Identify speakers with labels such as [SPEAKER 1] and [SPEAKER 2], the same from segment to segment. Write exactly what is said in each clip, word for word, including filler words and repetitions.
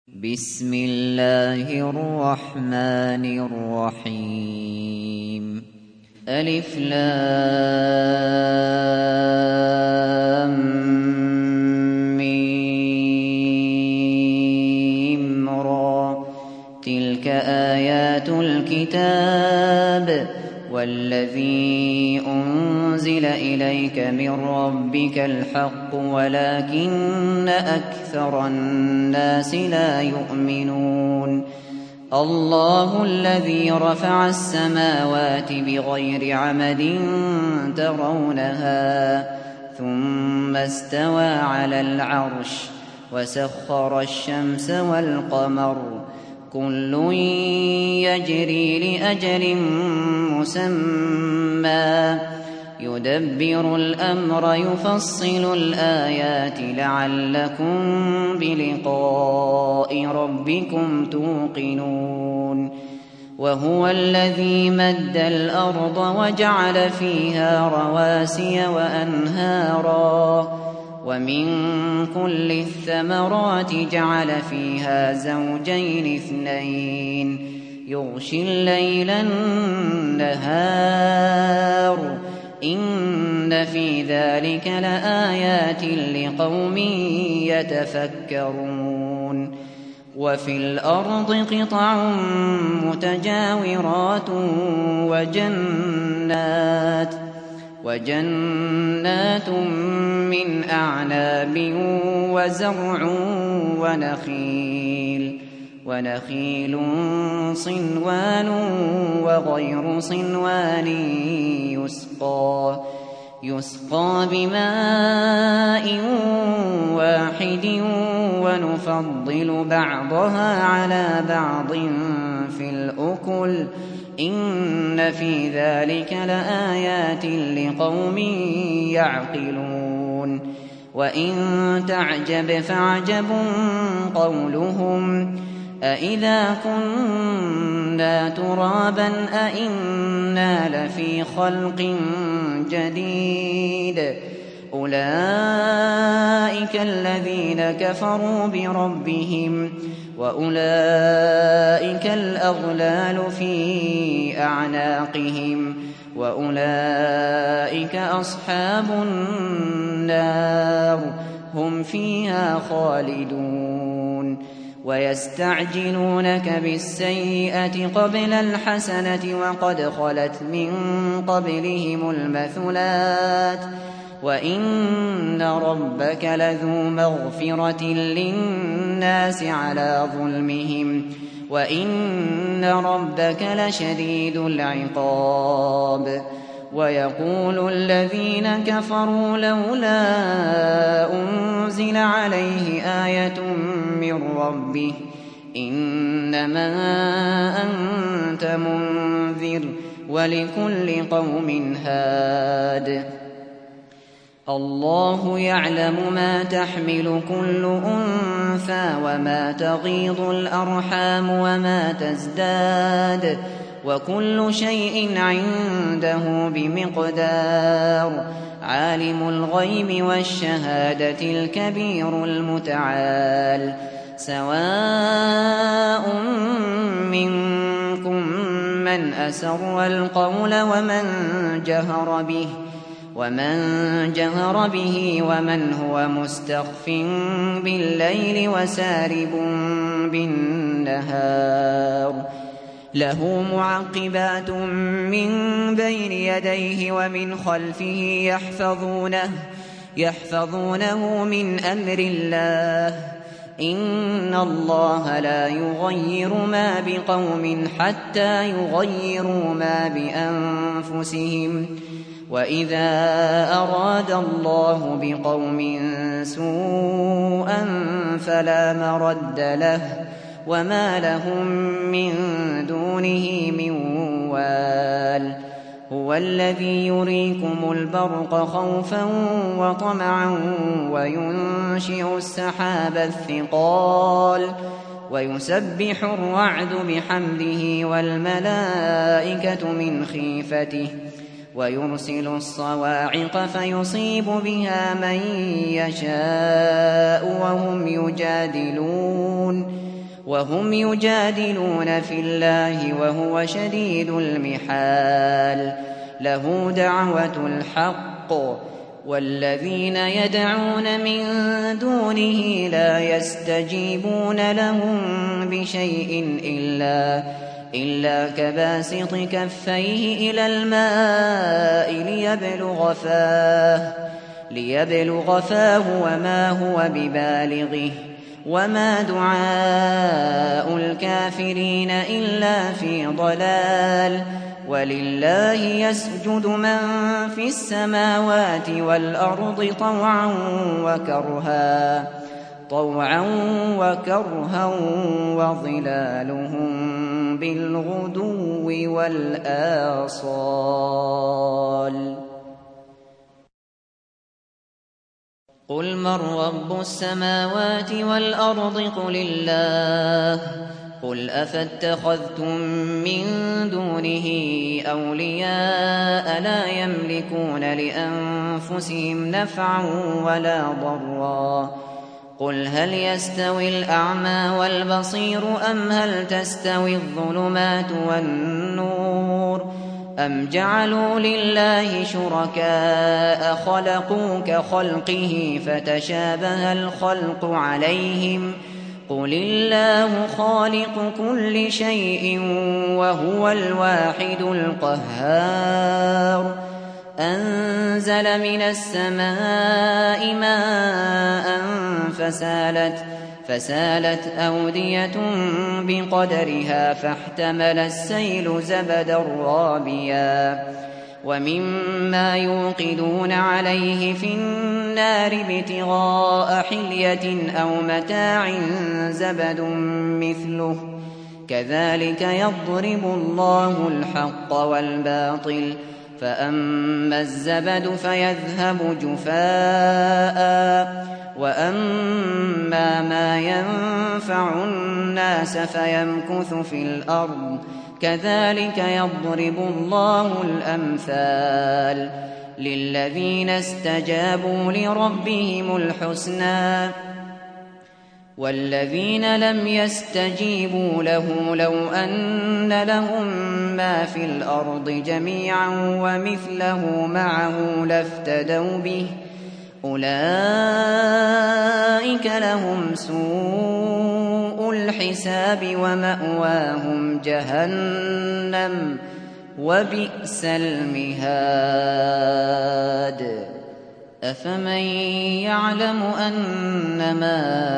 [SPEAKER 1] بسم الله الرحمن الرحيم ألف لام ميم را تلك آيات الكتاب والذي أنزل إليك من ربك الحق ولكن أكثر الناس لا يؤمنون الله الذي رفع السماوات بغير عمد ترونها ثم استوى على العرش وسخر الشمس والقمر كل يجري لأجل مسمى يدبر الأمر يفصل الآيات لعلكم بلقاء ربكم توقنون وهو الذي مد الأرض وجعل فيها رواسي وأنهارا ومن كل الثمرات جعل فيها زوجين اثنين يغشي الليل النهار إن في ذلك لآيات لقوم يتفكرون وفي الأرض قطع متجاورات وجنات وجنات من أعناب وزرع ونخيل ونخيل صنوان وغير صنوان يسقى يسقى بماء واحد ونفضل بعضها على بعض في الأكل إن في ذلك لآيات لقوم يعقلون وإن تعجب فعجب قولهم أإذا كنا ترابا أإنا لفي خلق جديد أولئك الذين كفروا بربهم وأولئك الأغلال في أعناقهم وأولئك أصحاب النار هم فيها خالدون ويستعجلونك بالسيئة قبل الحسنة وقد خلت من قبلهم المثلات وإن ربك لذو مغفرة للناس على ظلمهم وإن ربك لشديد العقاب ويقول الذين كفروا لولا أنزل عليه آية من ربه إنما أنت منذر ولكل قوم هاد الله يعلم ما تحمل كل أنثى وما تغيض الأرحام وما تزداد وكل شيء عنده بمقدار عالم الغيب والشهادة الكبير المتعال سواء منكم من أسر القول ومن جهر به ومن جهر به ومن هو مستخف بالليل وسارب بالنهار له معقبات من بين يديه ومن خلفه يحفظونه يحفظونه من أمر الله إن الله لا يغير ما بقوم حتى يغيروا ما بأنفسهم وإذا أراد الله بقوم سوءا فلا مرد له وما لهم من دونه من وال هو الذي يريكم البرق خوفا وطمعا وينشئ السحاب الثقال ويسبح الرعد بحمده والملائكة من خيفته ويرسل الصواعق فيصيب بها من يشاء وهم يجادلون وهم يجادلون في الله وهو شديد المحال. له دعوة الحق والذين يدعون من دونه لا يستجيبون لهم بشيء إلا إلا كباسط كفيه إلى الماء ليبلغ فاه ليبلغ فاه وما هو ببالغه وما دعاء الكافرين إلا في ضلال. ولله يسجد من في السماوات والأرض طوعا وكرها طوعا وكرها وظلالهم بالغدو والآصال. قل من رب السماوات والأرض قل الله. قل أفاتخذتم من دونه أولياء لا يملكون لأنفسهم نفعا ولا ضرا. قل هل يستوي الأعمى والبصير أم هل تستوي الظلمات والنور أم جعلوا لله شركاء خلقوا كخلقه فتشابه الخلق عليهم قل الله خالق كل شيء وهو الواحد القهار. أنزل من السماء ماء فسالت فسالت أودية بقدرها فاحتمل السيل زبدا رابيا ومما يوقدون عليه في النار ابتغاء حلية أو متاع زبد مثله كذلك يضرب الله الحق والباطل فأما الزبد فيذهب جفاء وأما ما ينفع الناس فيمكث في الأرض كذلك يضرب الله الأمثال. للذين استجابوا لربهم الحسنى والذين لم يستجيبوا له لو أن لهم ما في الأرض جميعا ومثله معه لافتدوا به أولئك لهم سوء الحساب ومأواهم جهنم وبئس المهاد. أفمن يعلم أنما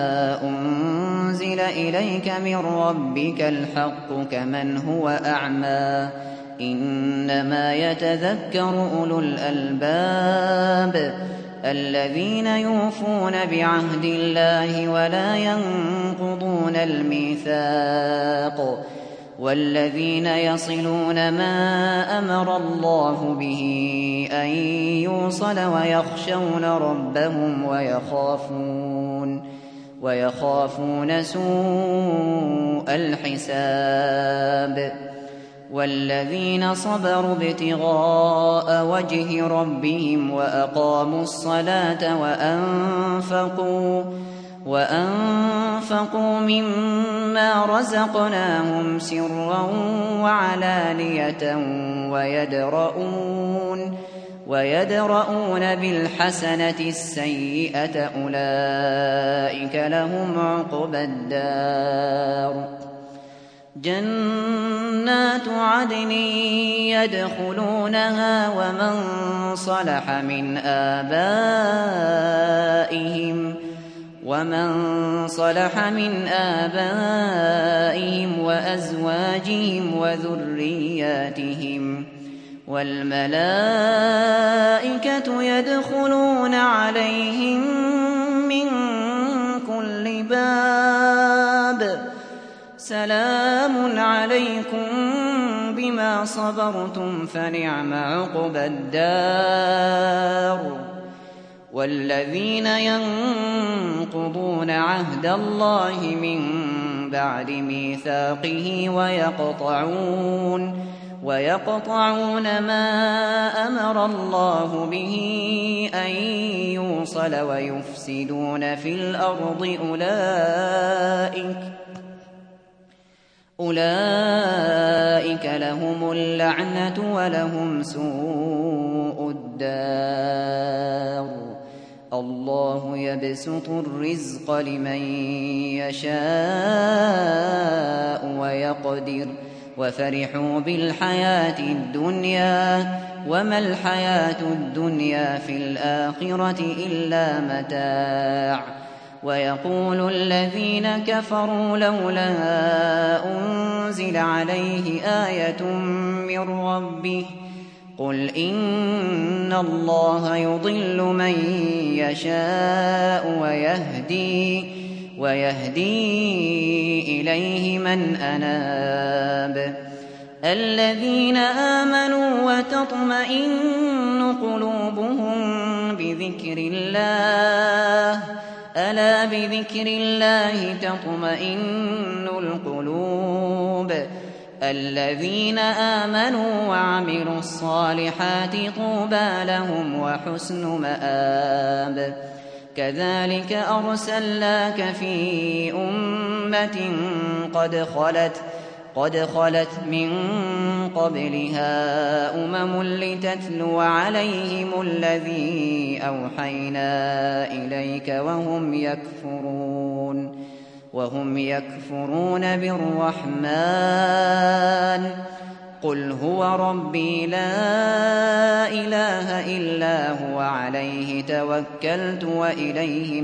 [SPEAKER 1] أنزل إليك من ربك الحق كمن هو أعمى إنما يتذكر أولو الألباب الذين يوفون بعهد الله ولا ينقضون الميثاق والذين يصلون ما أمر الله به أن يوصل ويخشون ربهم ويخافون ويخافون سوء الحساب. والذين صبروا ابتغاء وجه ربهم وأقاموا الصلاة وأنفقوا وأنفقوا مما رزقناهم سرا وعلانية ويدرؤون ويدرؤون بالحسنة السيئة أولئك لهم عقبى الدار. جنات عدن يدخلونها ومن صلح من آبائهم ومن صلح من آبائهم وأزواجهم وذرياتهم والملائكة يدخلون عليهم من كل باب سلام عليكم بما صبرتم فنعم عقبى الدار. والذين ينقضون عهد الله من بعد ميثاقه ويقطعون ويقطعون ما أمر الله به أن يوصل ويفسدون في الأرض أولئك أولئك لهم اللعنة ولهم سوء الدار الله يبسط الرزق لمن يشاء ويقدر وفرحوا بالحياة الدنيا وما الحياة الدنيا في الآخرة إلا متاع ويقول الذين كفروا لولا أنزل عليه آية من ربه قل إن الله يضل من يشاء ويهدي ويهدي إليه من أناب الذين آمنوا وتطمئن قلوبهم بذكر الله ألا بذكر الله تطمئن القلوب الذين آمنوا وعملوا الصالحات طوبى لهم وحسن مآب كذلك أرسلناك في أمة قد خلت قد خلت من قبلها أمم لتتلو عليهم الذي أوحينا إليك وهم يكفرون وهم يكفرون بالرحمن قل هو ربي لا إله إلا هو عليه توكلت وإليه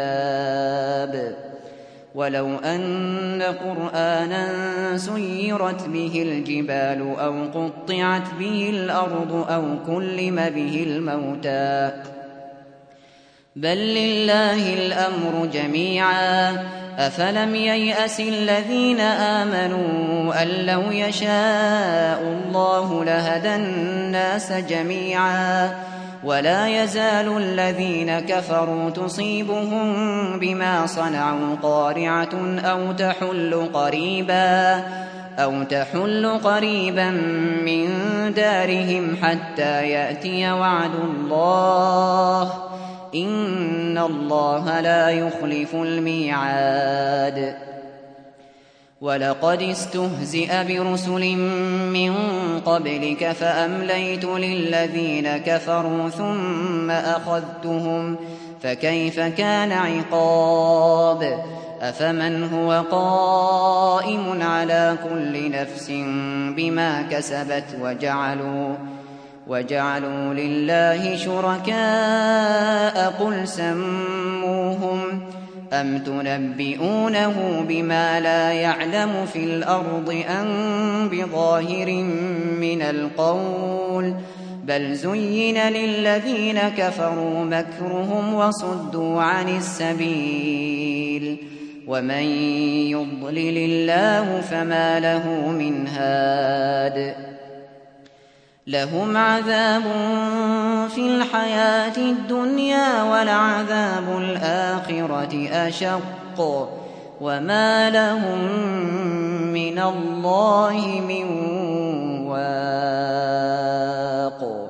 [SPEAKER 1] متاب ولو أن قرآنا سيرت به الجبال أو قطعت به الأرض أو كلم به الموتى بل لله الأمر جميعا أفلم ييأس الذين آمنوا أن لو يشاء الله لهدى الناس جميعا ولا يزال الذين كفروا تصيبهم بما صنعوا قارعة أو تحل قريبا أو تحل قريبا من دارهم حتى يأتي وعد الله إن الله لا يخلف الميعاد ولقد استهزئ برسل من قبلك فأمليت للذين كفروا ثم أخذتهم فكيف كان عقاب أفمن هو قائم على كل نفس بما كسبت وجعلوا وجعلوا لله شركاء قل سموهم أم تنبئونه بما لا يعلم في الأرض أم بظاهر من القول بل زين للذين كفروا مكرهم وصدوا عن السبيل ومن يضلل الله فما له من هاد لهم عذاب في الحياة الدنيا ولعذاب الآخرة أشق وما لهم من الله من واق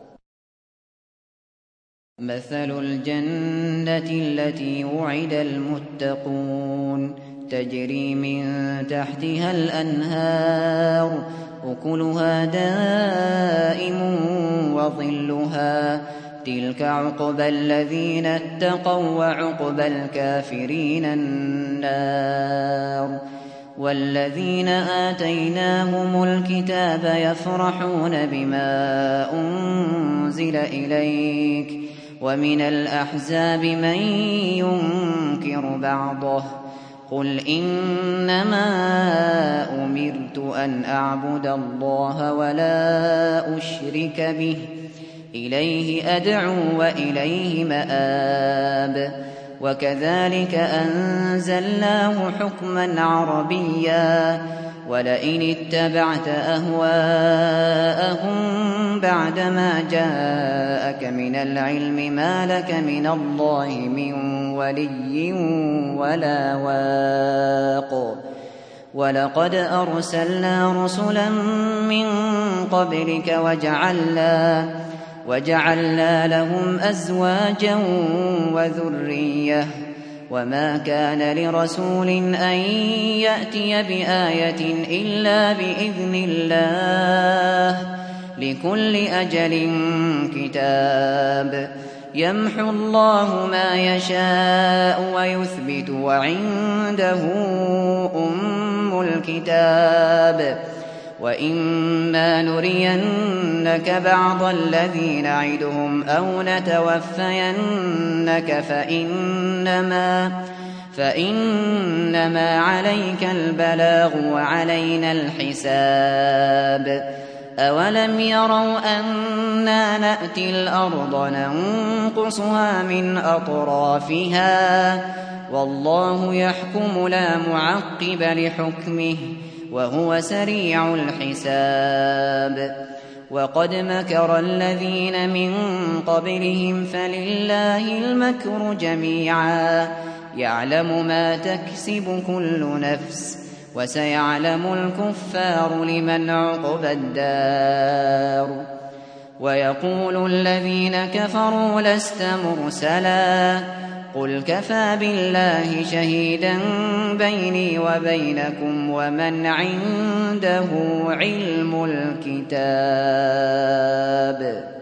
[SPEAKER 1] مثل الجنة التي وعد المتقون تجري من تحتها الأنهار أكلها دائم وظلها تلك عقبى الذين اتقوا وعقبى الكافرين النار والذين آتيناهم الكتاب يفرحون بما أنزل إليك ومن الأحزاب من ينكر بعضه قل إنما أمرت أن أعبد الله ولا أشرك به إليه أدعو وإليه مآب وكذلك أنزلناه حكما عربيا ولئن اتبعت أهواءهم بعدما جاءك من العلم ما لك من الله من ولي ولا واق ولقد أرسلنا رسلا من قبلك وجعلنا, وجعلنا لهم أزواجا وذرية وما كان لرسول أن يأتي بآية إلا بإذن الله لكل أجل كتاب يمحو الله ما يشاء ويثبت وعنده أم الكتاب وإما نرينك بعض الذي نعدهم أو نتوفينك فإنما, فإنما عليك البلاغ وعلينا الحساب أولم يروا أنا نأتي الأرض ننقصها من أطرافها والله يحكم لا معقب لحكمه وهو سريع الحساب وقد مكر الذين من قبلهم فلله المكر جميعا يعلم ما تكسب كل نفس وسيعلم الكفار لمن عقبى الدار ويقول الذين كفروا لست مرسلا قل كفى بالله شهيدا بيني وبينكم ومن عنده علم الكتاب